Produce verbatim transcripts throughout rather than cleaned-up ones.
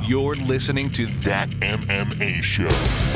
You're listening to That M M A Show.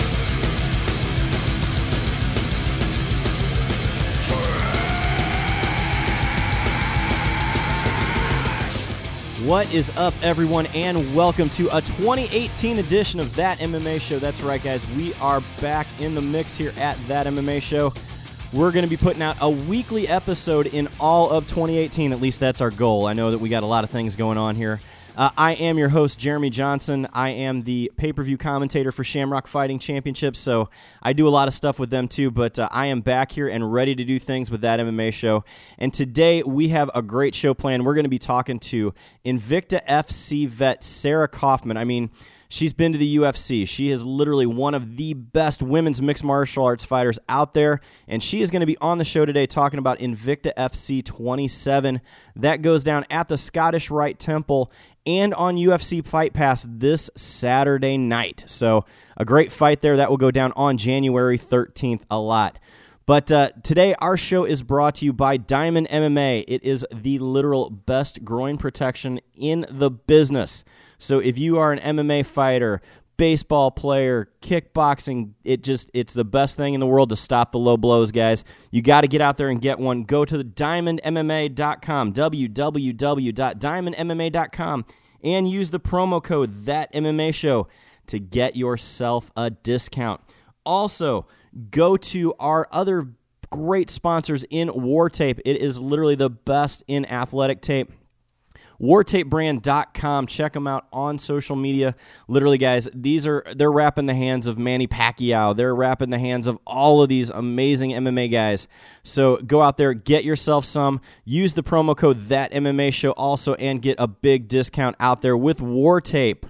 What is up, everyone, and welcome to a twenty eighteen edition of That M M A Show. That's right, guys. We are back in the mix here at That M M A Show. We're going to be putting out a weekly episode in all of twenty eighteen. At least that's our goal. I know that we got a lot of things going on here. Uh, I am your host, Jeremy Johnson. I am the pay-per-view commentator for Shamrock Fighting Championships, so I do a lot of stuff with them too, but uh, I am back here and ready to do things with That M M A Show. And today we have a great show planned. We're going to be talking to Invicta F C vet Sarah Kaufman. I mean, she's been to the U F C. She is literally one of the best women's mixed martial arts fighters out there, and she is going to be on the show today talking about Invicta F C twenty-seven. That goes down at the Scottish Rite Temple and on U F C Fight Pass this Saturday night. So a great fight there. That will go down on January thirteenth a lot. But uh, today our show is brought to you by Diamond M M A. It is the literal best groin protection in the business. So if you are an M M A fighter, baseball player, kickboxing, it just it's the best thing in the world to stop the low blows, guys. You got to get out there and get one. Go to the diamond m m a dot com, w w w dot diamond m m a dot com, and use the promo code That M M A Show to get yourself a discount. Also, go to our other great sponsors in War Tape. It is literally the best in athletic tape. war tape brand dot com. Check them out on social media. Literally, guys, these are they're wrapping the hands of Manny Pacquiao. They're wrapping the hands of all of these amazing M M A guys. So go out there, get yourself some. Use the promo code That M M A Show also, and get a big discount out there with War Tape.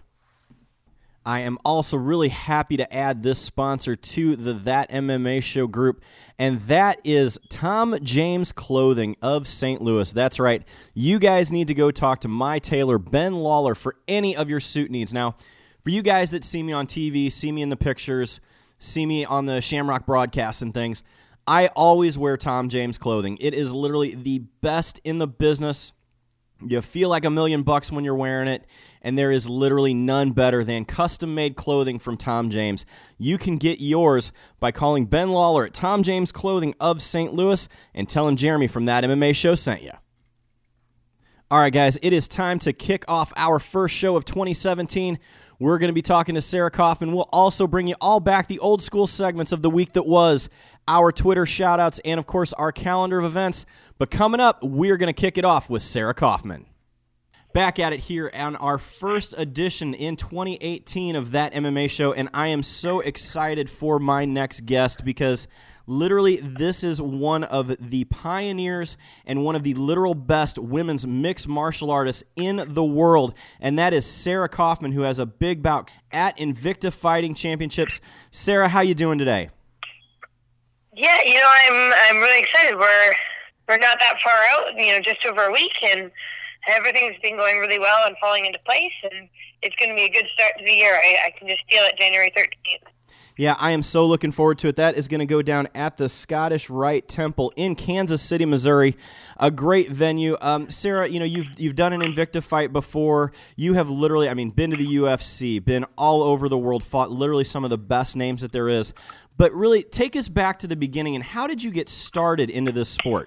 I am also really happy to add this sponsor to the That M M A Show group, and that is Tom James Clothing of Saint Louis. That's right. You guys need to go talk to my tailor, Ben Lawler, for any of your suit needs. Now, for you guys that see me on T V, see me in the pictures, see me on the Shamrock broadcasts and things, I always wear Tom James Clothing. It is literally the best in the business. You feel like a million bucks when you're wearing it, and there is literally none better than custom-made clothing from Tom James. You can get yours by calling Ben Lawler at Tom James Clothing of Saint Louis and tell him Jeremy from That M M A Show sent you. All right, guys, it is time to kick off our first show of twenty seventeen. We're going to be talking to Sarah Kaufman. We'll also bring you all back the old school segments of the week that was, our Twitter shout-outs, and, of course, our calendar of events. But coming up, we're going to kick it off with Sarah Kaufman. Back at it here on our first edition in twenty eighteen of That M M A Show, and I am so excited for my next guest because literally this is one of the pioneers and one of the literal best women's mixed martial artists in the world, and that is Sarah Kaufman, who has a big bout at Invicta Fighting Championships. Sarah, how you doing today? Yeah, you know, I'm I'm really excited. We're we're not that far out, you know, just over a week, and everything's been going really well and falling into place, and it's going to be a good start to the year. I, I can just feel it January thirteenth. Yeah, I am so looking forward to it. That is going to go down at the Scottish Rite Temple in Kansas City, Missouri. A great venue. Um, Sarah, you know, you've you've done an Invicta fight before. You have literally, I mean, been to the U F C, been all over the world, fought literally some of the best names that there is. But really, take us back to the beginning, and how did you get started into this sport?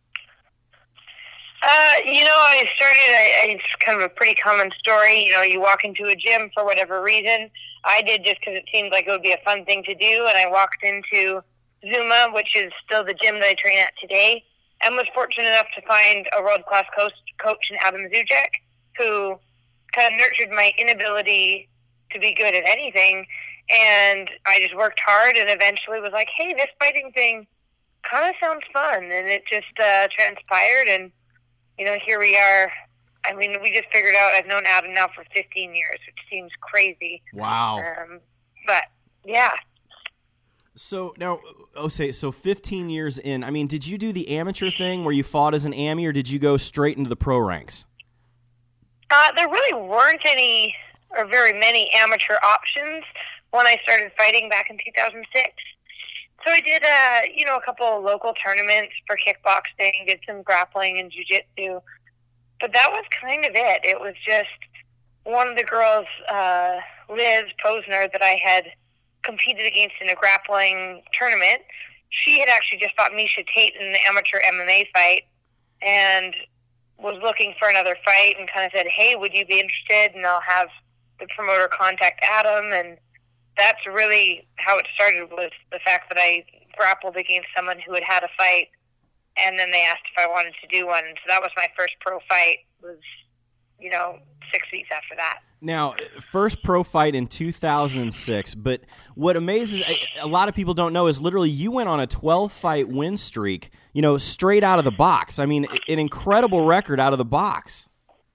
Uh, you know, I started, I, it's kind of a pretty common story. You know, you walk into a gym for whatever reason. I did just because it seemed like it would be a fun thing to do, and I walked into Zuma, which is still the gym that I train at today, and was fortunate enough to find a world-class coach, coach in Adam Zuzek, who kind of nurtured my inability to be good at anything, and I just worked hard and eventually was like, hey, this fighting thing kind of sounds fun, and it just uh, transpired, and you know, here we are. I mean, we just figured out I've known Adam now for fifteen years, which seems crazy. Wow. Um, but, yeah. So, now, okay, so fifteen years in, I mean, did you do the amateur thing where you fought as an Ami, or did you go straight into the pro ranks? Uh, there really weren't any, or very many amateur options when I started fighting back in two thousand six. So I did, uh, you know, a couple of local tournaments for kickboxing, did some grappling and jiu-jitsu. But that was kind of it. It was just, one of the girls, uh, Liz Posner, that I had competed against in a grappling tournament, she had actually just fought Miesha Tate in an amateur M M A fight and was looking for another fight and kind of said, hey, would you be interested? And I'll have the promoter contact Adam. And that's really how it started, was the fact that I grappled against someone who had had a fight, and then they asked if I wanted to do one. So that was my first pro fight, was, you know, six weeks after that. Now, first pro fight in two thousand six, but what amazes, a lot of people don't know, is literally you went on a twelve-fight win streak, you know, straight out of the box. I mean, an incredible record out of the box.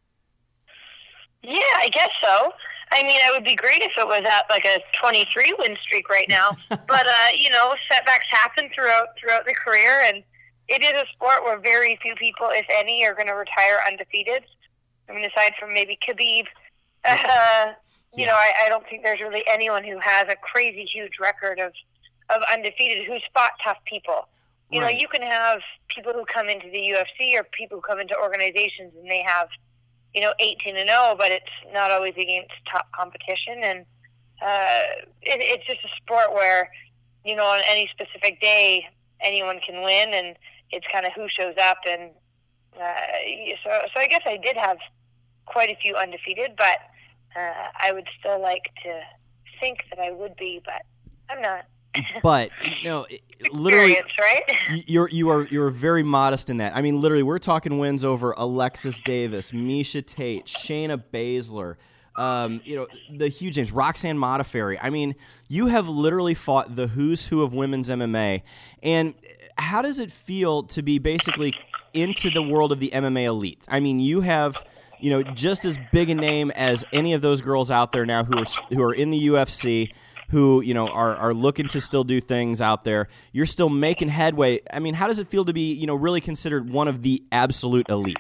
Yeah, I guess so. I mean, it would be great if it was at like a twenty-three win streak right now. But, uh, you know, setbacks happen throughout throughout the career, and it is a sport where very few people, if any, are going to retire undefeated. I mean, aside from maybe Khabib, uh, you yeah. know, I, I don't think there's really anyone who has a crazy huge record of, of undefeated who's fought tough people. You right. know, you can have people who come into the U F C or people who come into organizations and they have, you know, eighteen and oh, but it's not always against top competition. And uh, it, it's just a sport where, you know, on any specific day, anyone can win, and it's kind of who shows up. And uh, so, so I guess I did have quite a few undefeated, but uh, I would still like to think that I would be, but I'm not. But you know, literally, right? you're you are you're very modest in that. I mean, literally, we're talking wins over Alexis Davis, Miesha Tate, Shayna Baszler, um, you know, the huge names, Roxanne Modafferi. I mean, you have literally fought the who's who of women's M M A. And how does it feel to be basically into the world of the M M A elite? I mean, you have, you know, just as big a name as any of those girls out there now who are who are in the U F C, who, you know, are, are looking to still do things out there. You're still making headway. I mean, how does it feel to be, you know, really considered one of the absolute elite?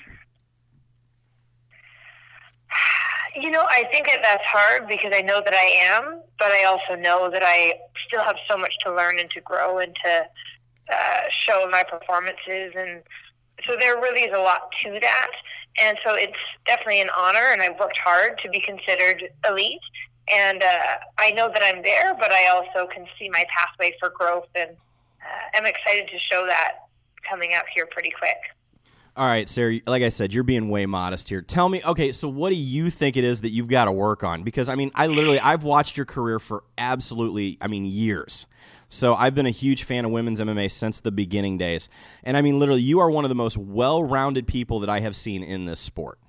You know, I think that that's hard because I know that I am, but I also know that I still have so much to learn and to grow and to uh, show in my performances. And so there really is a lot to that. And so it's definitely an honor, and I've worked hard to be considered elite. And uh, I know that I'm there, but I also can see my pathway for growth, and uh, I'm excited to show that coming up here pretty quick. All right, Sarah, like I said, you're being way modest here. Tell me, okay, so what do you think it is that you've got to work on? Because, I mean, I literally, I've watched your career for absolutely, I mean, years. So I've been a huge fan of women's M M A since the beginning days. And, I mean, literally, you are one of the most well-rounded people that I have seen in this sport.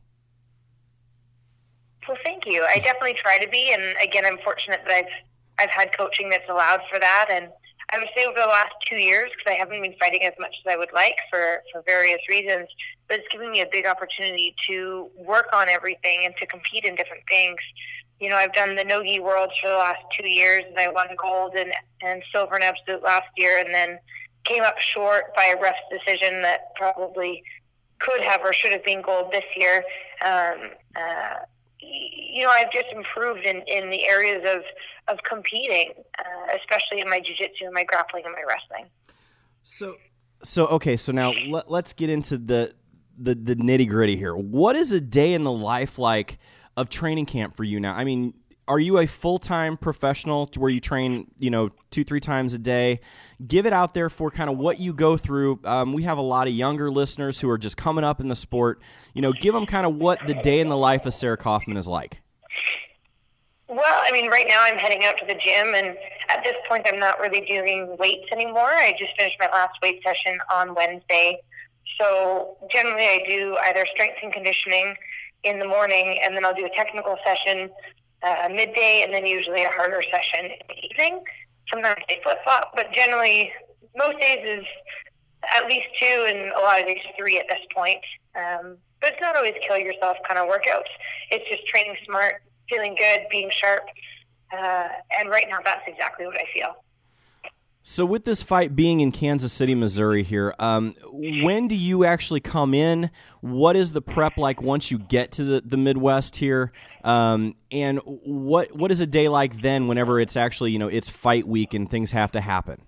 Well, thank you. I definitely try to be, and again, I'm fortunate that I've I've had coaching that's allowed for that. And I would say over the last two years, because I haven't been fighting as much as I would like for, for various reasons, but it's given me a big opportunity to work on everything and to compete in different things. You know, I've done the Nogi Worlds for the last two years, and I won gold and, and silver and absolute last year, and then came up short by a ref's decision that probably could have or should have been gold this year. Um, uh, You know, I've just improved in, in the areas of, of competing, uh, especially in my jiu-jitsu and my grappling and my wrestling. So, so okay, so now let, let's get into the, the, the nitty-gritty here. What is a day in the life like of training camp for you now? I mean, are you a full-time professional to where you train, you know, two, three times a day? Give it out there for kind of what you go through. Um, we have a lot of younger listeners who are just coming up in the sport. You know, give them kind of what the day in the life of Sarah Kaufman is like. Well, I mean, right now I'm heading out to the gym, and at this point I'm not really doing weights anymore. I just finished my last weight session on Wednesday. So generally I do either strength and conditioning in the morning, and then I'll do a technical session Uh, midday, and then usually a harder session in the evening. Sometimes they flip-flop, but generally most days is at least two, and a lot of days three at this point. Um, but it's not always kill yourself kind of workouts. It's just training smart, feeling good, being sharp. Uh, and right now that's exactly what I feel. So with this fight being in Kansas City, Missouri here, um, when do you actually come in? What is the prep like once you get to the, the Midwest here? Um, and what what is a day like then whenever it's actually, you know, it's fight week and things have to happen?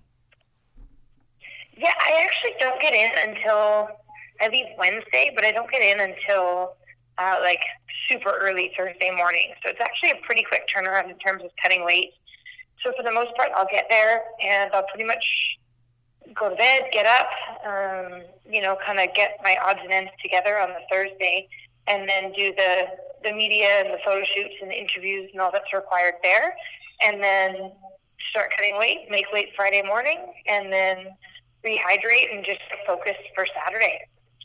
Yeah, I actually don't get in until, I leave Wednesday, but I don't get in until uh, like super early Thursday morning. So it's actually a pretty quick turnaround in terms of cutting weight. So for the most part, I'll get there and I'll pretty much go to bed, get up, um, you know, kind of get my odds and ends together on the Thursday, and then do the, the media and the photo shoots and the interviews and all that's required there. And then start cutting weight, make weight Friday morning, and then rehydrate and just focus for Saturday.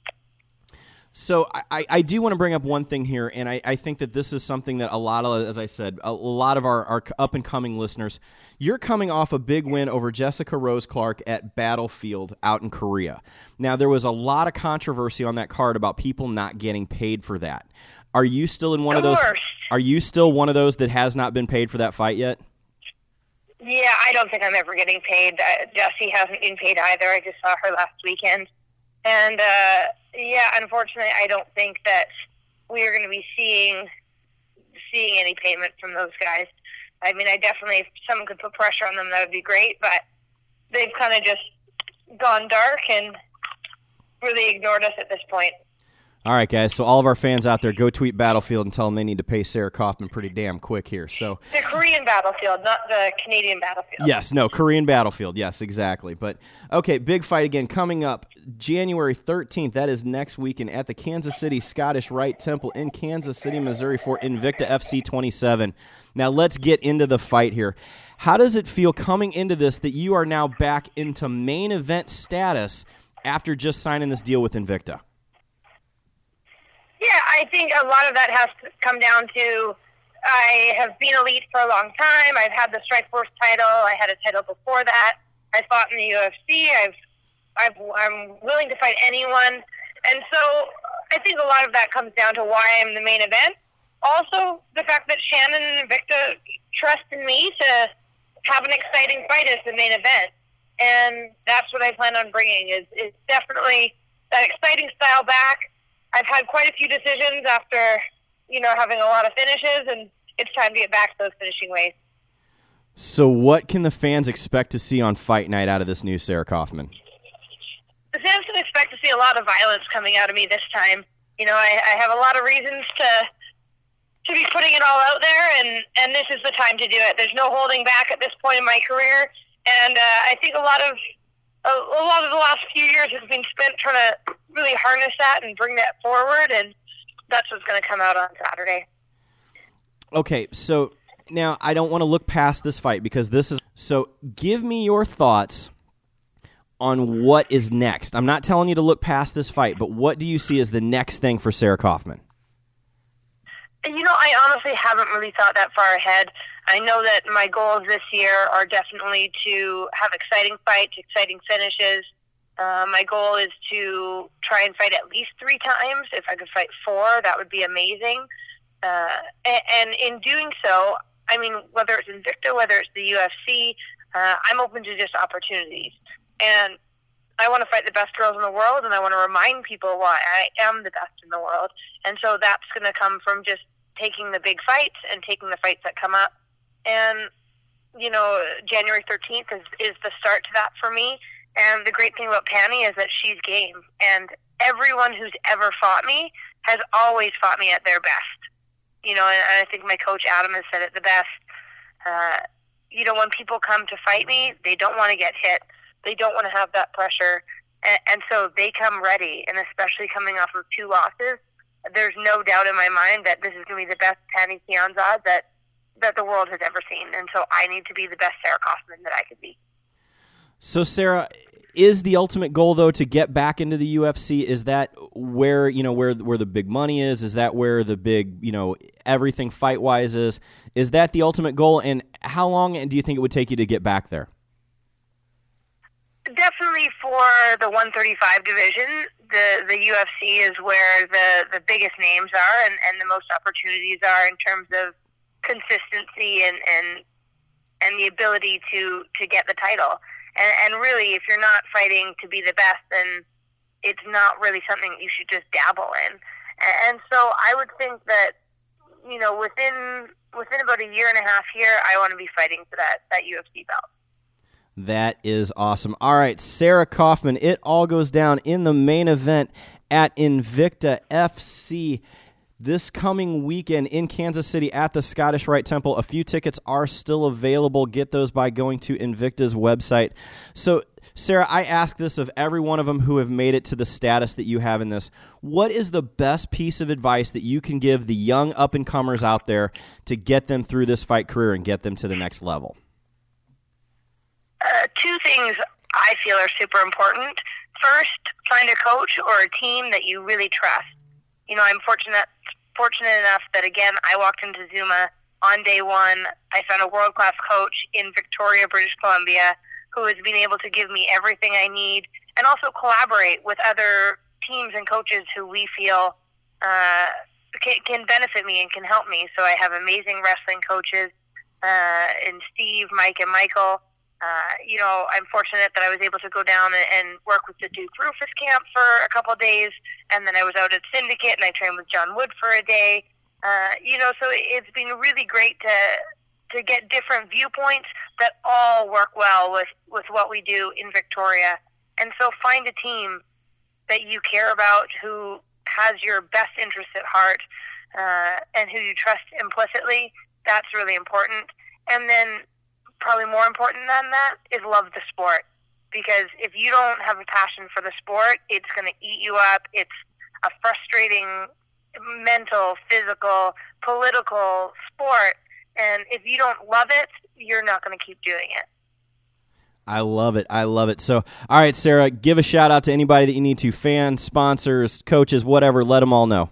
So I, I do want to bring up one thing here, and I, I think that this is something that a lot of, as I said, a lot of our, our up-and-coming listeners, you're coming off a big win over Jessica Rose Clark at Battlefield out in Korea. Now, there was a lot of controversy on that card about people not getting paid for that. Are you still in one of those? Are you still one of those that has not been paid for that fight yet? Yeah, I don't think I'm ever getting paid. Uh, Jessie hasn't been paid either. I just saw her last weekend. And, uh, yeah, unfortunately, I don't think that we are going to be seeing seeing any payment from those guys. I mean, I definitely, if someone could put pressure on them, that would be great. But they've kind of just gone dark and really ignored us at this point. All right, guys, so all of our fans out there, go tweet Battlefield and tell them they need to pay Sarah Kaufman pretty damn quick here. So the Korean Battlefield, not the Canadian Battlefield. Yes, no, Korean Battlefield, yes, exactly. But, okay, big fight again coming up January thirteenth. That is next weekend at the Kansas City Scottish Rite Temple in Kansas City, Missouri for Invicta F C twenty-seven. Now, let's get into the fight here. How does it feel coming into this that you are now back into main event status after just signing this deal with Invicta? Yeah, I think a lot of that has to come down to I have been elite for a long time. I've had the Strikeforce title. I had a title before that. I fought in the U F C. I've, I've, I'm willing to fight anyone. And so I think a lot of that comes down to why I'm the main event. Also, the fact that Shannon and Invicta trust in me to have an exciting fight as the main event. And that's what I plan on bringing is, is definitely that exciting style back. I've had quite a few decisions after, you know, having a lot of finishes, and it's time to get back to those finishing ways. So what can the fans expect to see on Fight Night out of this new Sarah Kaufman? The fans can expect to see a lot of violence coming out of me this time. You know, I, I have a lot of reasons to to be putting it all out there, and, and this is the time to do it. There's no holding back at this point in my career, and uh, I think a lot of a, a lot of the last few years has been spent trying to really harness that and bring that forward, and that's what's going to come out on Saturday. Okay, so now I don't want to look past this fight because this is... So give me your thoughts on what is next. I'm not telling you to look past this fight, but what do you see as the next thing for Sarah Kaufman? You know, I honestly haven't really thought that far ahead. I know that my goals this year are definitely to have exciting fights, exciting finishes. Uh, my goal is to try and fight at least three times. If I could fight four, that would be amazing. Uh, and, and in doing so, I mean, whether it's Invicta, whether it's the U F C, uh, I'm open to just opportunities. And I want to fight the best girls in the world, and I want to remind people why I am the best in the world. And so that's going to come from just taking the big fights and taking the fights that come up. And, you know, January thirteenth is, is the start to that for me. And the great thing about Penny is that she's game. And everyone who's ever fought me has always fought me at their best. You know, and I think my coach Adam has said it the best. Uh, you know, when people come to fight me, they don't want to get hit. They don't want to have that pressure. And, and so they come ready. And especially coming off of two losses, there's no doubt in my mind that this is going to be the best Penny Kianzad that, that the world has ever seen. And so I need to be the best Sarah Kaufman that I could be. So, Sarah, is the ultimate goal, though, to get back into the U F C? Is that where, you know, where where the big money is? Is that where the big, you know, everything fight-wise is? Is that the ultimate goal? And how long do you think it would take you to get back there? Definitely for the one thirty-five division, the, the U F C is where the, the biggest names are and, and the most opportunities are in terms of consistency and, and, and the ability to, to get the title. And, and really, if you're not fighting to be the best, then it's not really something you should just dabble in. And so I would think that, you know, within within about a year and a half here, I want to be fighting for that, that U F C belt. That is awesome. All right, Sarah Kaufman, it all goes down in the main event at Invicta F C this coming weekend in Kansas City at the Scottish Rite Temple. A few tickets are still available. Get those by going to Invicta's website. So, Sarah, I ask this of every one of them who have made it to the status that you have in this. What is the best piece of advice that you can give the young up-and-comers out there to get them through this fight career and get them to the next level? Uh, two things I feel are super important. First, find a coach or a team that you really trust. You know, I'm fortunate fortunate enough that, again, I walked into Zuma on day one. I found a world-class coach in Victoria, British Columbia, who has been able to give me everything I need and also collaborate with other teams and coaches who we feel uh, can, can benefit me and can help me. So I have amazing wrestling coaches uh, in Steve, Mike, and Michael. Uh, you know, I'm fortunate that I was able to go down and, and work with the Duke Rufus camp for a couple of days, and then I was out at Syndicate and I trained with John Wood for a day. Uh, you know, so it's been really great to to get different viewpoints that all work well with, with what we do in Victoria. And so find a team that you care about, who has your best interest at heart, uh, and who you trust implicitly. That's really important. And then probably more important than that is love the sport. Because if you don't have a passion for the sport, it's going to eat you up. It's a frustrating mental, physical, political sport. And if you don't love it, you're not going to keep doing it. I love it. I love it. So, all right, Sarah, give a shout out to anybody that you need to, fans, sponsors, coaches, whatever. Let them all know.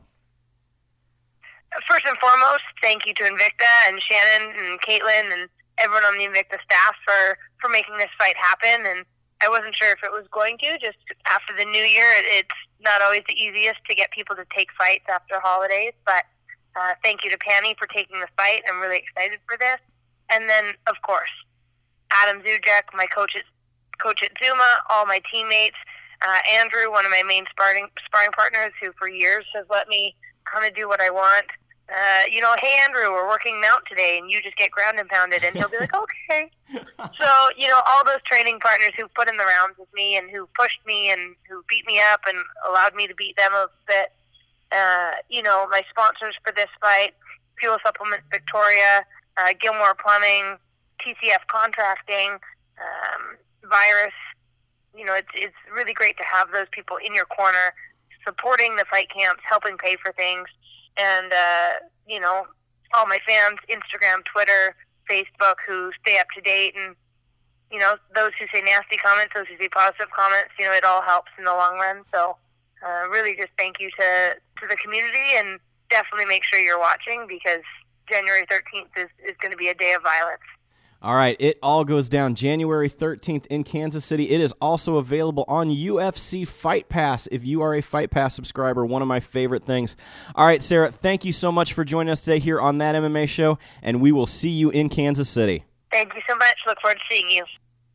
First and foremost, thank you to Invicta and Shannon and Caitlin and everyone on the Invicta staff for, for making this fight happen. And I wasn't sure if it was going to. Just after the new year, it's not always the easiest to get people to take fights after holidays. But uh, thank you to Penny for taking the fight. I'm really excited for this. And then, of course, Adam Zujek, my coach at, coach at Zuma, all my teammates, uh, Andrew, one of my main sparring, sparring partners, who for years has let me kind of do what I want. Uh, you know, hey, Andrew, we're working mount today, and you just get ground and pounded, and he'll be like, okay. So, you know, all those training partners who put in the rounds with me and who pushed me and who beat me up and allowed me to beat them a bit. Uh, you know, my sponsors for this fight, Fuel Supplements Victoria, uh, Gilmore Plumbing, T C F Contracting, um, Virus. You know, it's it's really great to have those people in your corner, supporting the fight camps, helping pay for things. And, uh, you know, all my fans, Instagram, Twitter, Facebook, who stay up to date. And, you know, those who say nasty comments, those who say positive comments, you know, it all helps in the long run. So uh, really just thank you to, to the community, and definitely make sure you're watching, because January thirteenth is, is going to be a day of violence. All right, it all goes down January thirteenth in Kansas City. It is also available on U F C Fight Pass if you are a Fight Pass subscriber, one of my favorite things. All right, Sarah, thank you so much for joining us today here on That M M A Show, and we will see you in Kansas City. Thank you so much. Look forward to seeing you.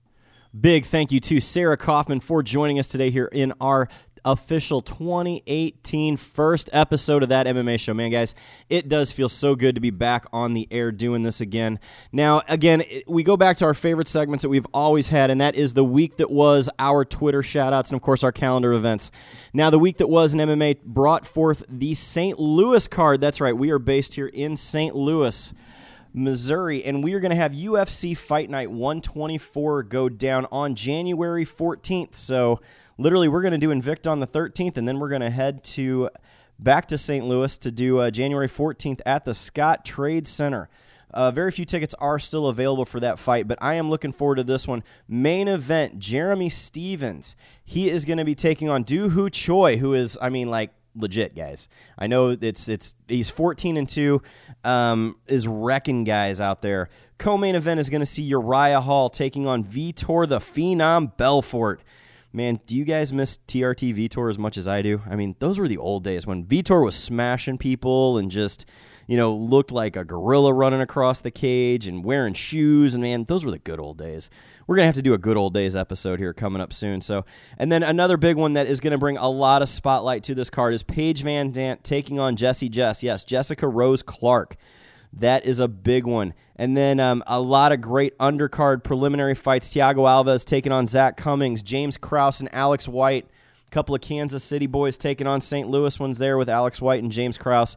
Big thank you to Sarah Kaufman for joining us today here in our official twenty eighteen first episode of That M M A Show. Man, guys, it does feel so good to be back on the air doing this again. Now, again, we go back to our favorite segments that we've always had, and that is the week that was, our Twitter shout-outs, and, of course, our calendar events. Now, the week that was in M M A brought forth the Saint Louis card. That's right, we are based here in Saint Louis, Missouri, and we are going to have U F C Fight Night one twenty-four go down on January fourteenth. So, literally, we're going to do Invicta on the thirteenth, and then we're going to head to back to Saint Louis to do uh, January fourteenth at the Scott Trade Center. Uh, very few tickets are still available for that fight, but I am looking forward to this one. Main event, Jeremy Stevens. He is going to be taking on Doo Ho Choi, who is, I mean, like, legit, guys. I know it's it's he's fourteen and two, um, is wrecking guys out there. Co-main event is going to see Uriah Hall taking on Vitor the Phenom Belfort. Man, do you guys miss T R T Vitor as much as I do? I mean, those were the old days when Vitor was smashing people and just, you know, looked like a gorilla running across the cage and wearing shoes. And, man, those were the good old days. We're going to have to do a good old days episode here coming up soon. So, and then another big one that is going to bring a lot of spotlight to this card is Paige Van Dant taking on Jessie Jess. Yes, Jessica Rose Clark. That is a big one. And then um, a lot of great undercard preliminary fights. Thiago Alves taking on Zach Cummings. James Krause and Alex White. A couple of Kansas City boys taking on Saint Louis ones there with Alex White and James Krause.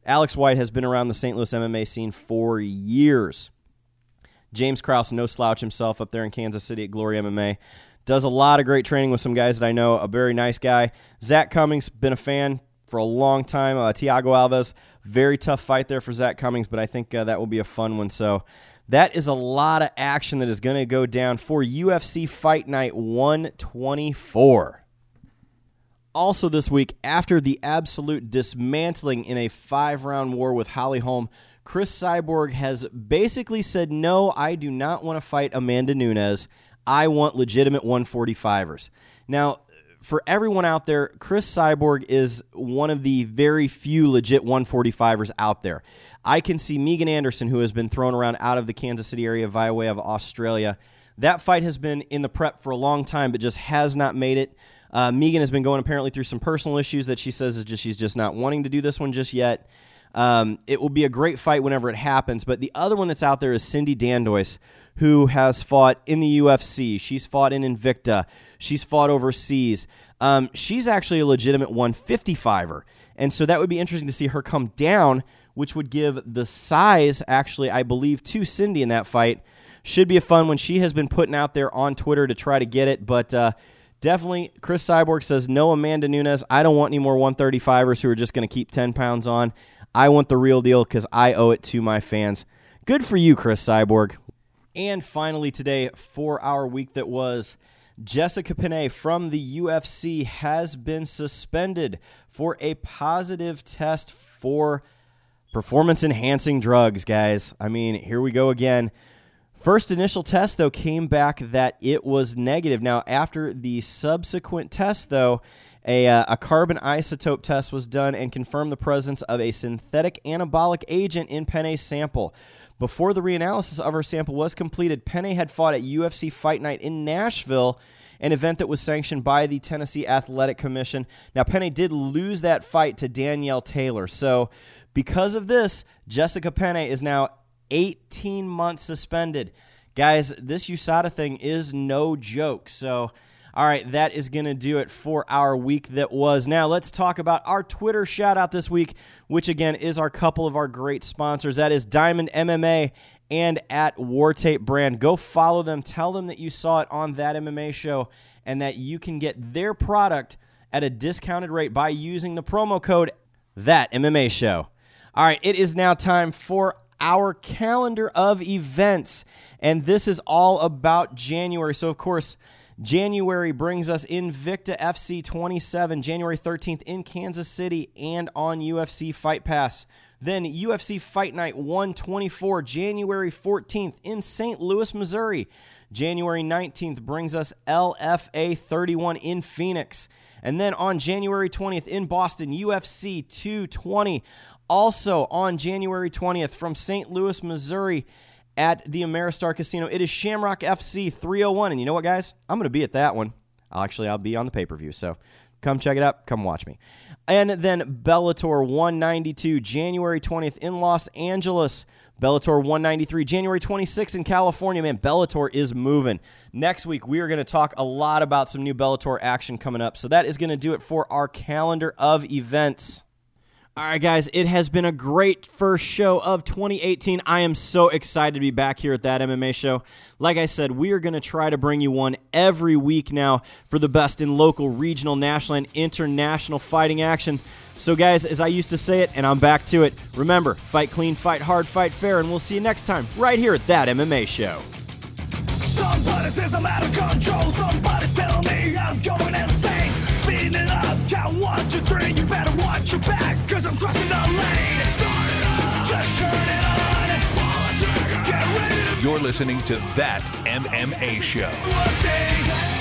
Alex White has been around the Saint Louis M M A scene for years. James Krause, no slouch himself up there in Kansas City at Glory M M A. Does a lot of great training with some guys that I know. A very nice guy. Zach Cummings, been a fan for a long time. Uh, Thiago Alves, very tough fight there for Zach Cummings, but I think uh, that will be a fun one. So that is a lot of action that is going to go down for U F C Fight Night one twenty-four. Also this week, after the absolute dismantling in a five-round war with Holly Holm, Chris Cyborg has basically said, no, I do not want to fight Amanda Nunes. I want legitimate one forty-fivers. Now, for everyone out there, Chris Cyborg is one of the very few legit one forty-fivers out there. I can see Megan Anderson, who has been thrown around out of the Kansas City area via way of Australia. That fight has been in the prep for a long time, but just has not made it. Uh, Megan has been going apparently through some personal issues that she says is just she's just not wanting to do this one just yet. Um, it will be a great fight whenever it happens. But the other one that's out there is Cindy Dandois, who has fought in the U F C. She's fought in Invicta. She's fought overseas. Um, she's actually a legitimate one fifty-fiver. And so that would be interesting to see her come down, which would give the size, actually, I believe, to Cindy in that fight. Should be a fun one. She has been putting out there on Twitter to try to get it, but uh, definitely, Chris Cyborg says, no Amanda Nunes. I don't want any more one thirty-fivers who are just going to keep ten pounds on. I want the real deal because I owe it to my fans. Good for you, Chris Cyborg. And finally today, for our week that was, Jessica Penne from the U F C has been suspended for a positive test for performance-enhancing drugs, guys. I mean, here we go again. First initial test, though, came back that it was negative. Now, after the subsequent test, though, a, uh, a carbon isotope test was done and confirmed the presence of a synthetic anabolic agent in Penne's sample. Before the reanalysis of her sample was completed, Penne had fought at U F C Fight Night in Nashville, an event that was sanctioned by the Tennessee Athletic Commission. Now, Penne did lose that fight to Danielle Taylor. So, because of this, Jessica Penne is now eighteen months suspended. Guys, this U S A D A thing is no joke. So, all right, that is going to do it for our week that was. Now, let's talk about our Twitter shout-out this week, which, again, is our couple of our great sponsors. That is Diamond M M A and at War Tape Brand. Go follow them. Tell them that you saw it on That M M A Show and that you can get their product at a discounted rate by using the promo code That M M A Show. All right, it is now time for our calendar of events, and this is all about January. So, of course, January brings us Invicta F C twenty-seven, January thirteenth in Kansas City and on U F C Fight Pass. Then U F C Fight Night one twenty-four, January fourteenth in Saint Louis, Missouri. January nineteenth brings us L F A thirty-one in Phoenix. And then on January twentieth in Boston, U F C two twenty. Also on January twentieth from Saint Louis, Missouri at the Ameristar Casino, it is Shamrock F C three oh one. And you know what, guys? I'm going to be at that one. I'll actually, I'll be on the pay-per-view. So come check it out. Come watch me. And then Bellator one ninety-two, January twentieth in Los Angeles. Bellator one ninety-three, January twenty-sixth in California. Man, Bellator is moving. Next week, we are going to talk a lot about some new Bellator action coming up. So that is going to do it for our calendar of events. All right, guys, it has been a great first show of twenty eighteen. I am so excited to be back here at That M M A Show. Like I said, we are going to try to bring you one every week now for the best in local, regional, national, and international fighting action. So, guys, as I used to say it, and I'm back to it, remember, fight clean, fight hard, fight fair, and we'll see you next time right here at That M M A Show. Somebody says I'm out of control. Somebody's telling me I'm going insane. Speeding it up, count one, two, three. You better watch your back, cause I'm crossing the lane. Start it up, just turn it on. Pull the trigger, get ready to. You're listening to That M M A Show. What they say.